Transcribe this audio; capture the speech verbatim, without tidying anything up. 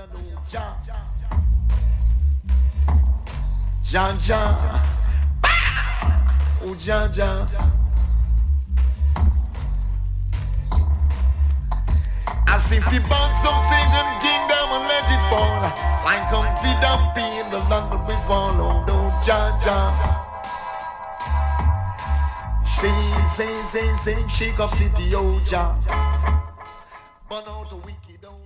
know Jah. Jah Jah. Oh Jah Jah. As if he bought some Satan kingdom and let it fall. Like comfy dumpy in the London we follow. No Jah Jah. Say, say, say, say, shake up city, oh Jah. Burn out the wicked, oh